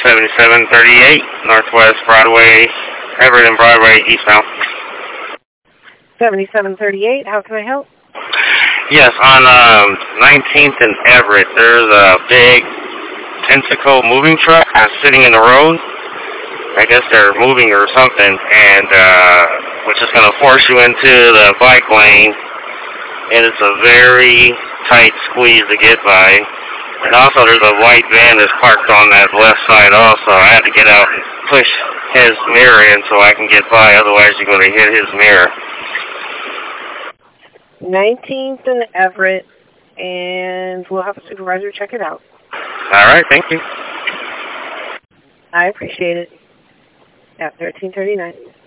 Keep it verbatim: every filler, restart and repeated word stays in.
seventy-seven thirty-eight, Northwest Broadway, Everett and Broadway, eastbound. seventy-seven thirty-eight, how can I help? Yes, on um, nineteenth and Everett, there's a big tentacle moving truck uh, sitting in the road. I guess they're moving or something, and uh, which is going to force you into the bike lane, and it's a very tight squeeze to get by. And also there's a white van that's parked on that left side also. I had to get out and push his mirror in so I can get by, otherwise you're going to hit his mirror. nineteenth and Everett, and we'll have a supervisor check it out. All right, thank you. I appreciate it. At thirteen thirty-nine.